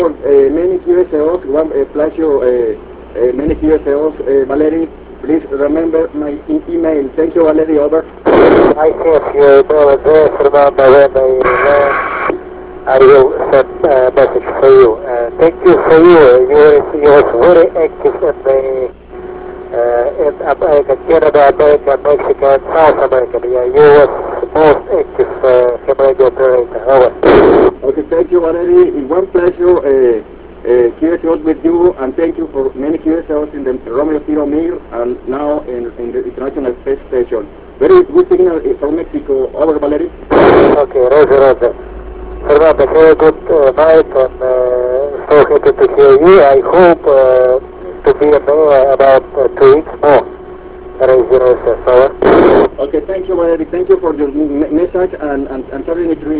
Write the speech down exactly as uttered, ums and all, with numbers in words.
Uh, many Q S Os, one uh, pleasure, uh, uh, many Q S Os. Uh, Valerie, please remember my e email. Thank you, Valerie, over. I have your email address. Remember when I land, I will send a message for you. Uh, thank you for you. You were, you were very active in the uh, in America, Canada, America, Mexico, and South America. Yeah, you were most active uh, radio operator. Over. Okay, thank you, Valerie. It's one pleasure uh, uh, Q S Os with you, and thank you for many Q S Os in the Romeo Zero Mir and now in, in the International Space Station. Very good signal uh, from Mexico. Over, Valerie. Okay, roger, roger. Fernando, have a good uh, night, and uh, so happy to hear you. I hope uh, to be in there about uh, two weeks more. Raise your over. Okay, thank you, Valerie. Thank you for your message and, and, and sharing it